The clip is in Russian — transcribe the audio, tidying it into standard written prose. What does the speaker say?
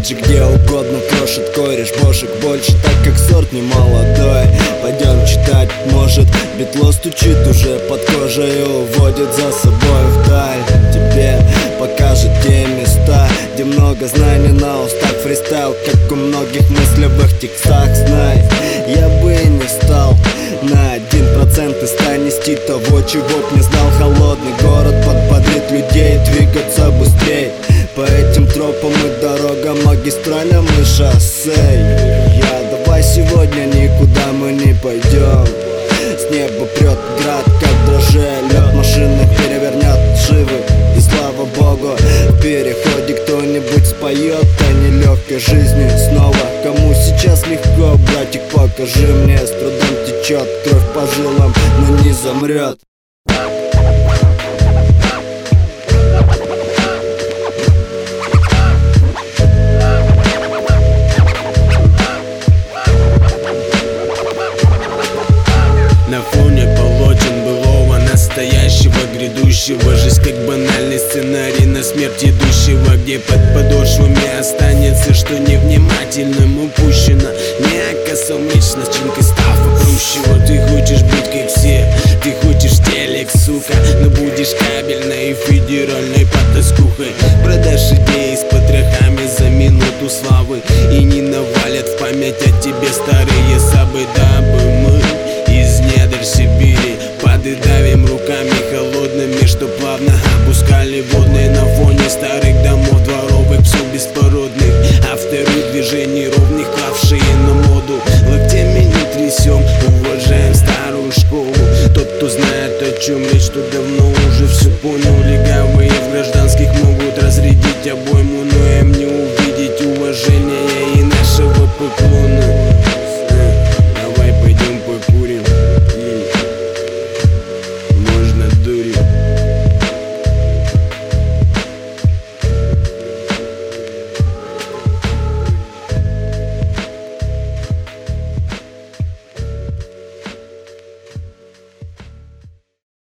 Лоджик где угодно крошит кореш бошек больше, так как сорт не молодой. Пойдем читать, может, битло стучит уже под кожей, уводит за собой вдаль. Тебе покажет те места, где много знаний на устах. Фристайл, как у многих мыслевых текстах. Знай, я бы и не стал на 1% из 100 нести того, чего б не знал. Холодный город подбодрит людей двигаться быстрей по этим тропам и дорогам, магистралям и шоссе. Давай сегодня никуда мы не пойдем. С неба прет град, как дрожжи, лед машины перевернет шивы. И слава богу, в переходе кто-нибудь споет о нелегкой жизни снова. Кому сейчас легко, братик, покажи мне. С трудом течет кровь по жилам, но не замрет. На фоне полотен былого, настоящего, грядущего. Жизнь как банальный сценарий на смерть идущего, где под подошвами останется, что невнимательным упущено. Мягко сумрачно, начинкой став попрощего. Ты хочешь быть как все, ты хочешь телек, сука, но будешь кабельной и федеральной потаскухой. Продашь идеи с потрохами за минуту славы, и не навалят в память о тебе старые сабы, дабы мы из недр Сибири поддавим руками холодными, что плавно опускали водные на фоне старых домов, дворовых псов беспородных, авторы движений ровных, клавшие на моду. Локтями не трясем, уважаем старую школу. Тот, кто знает, о чем речь, тот давно уже все понял. Легавые в гражданских могут разрядить обойму, но им не увидеть уважения и нашего поклона.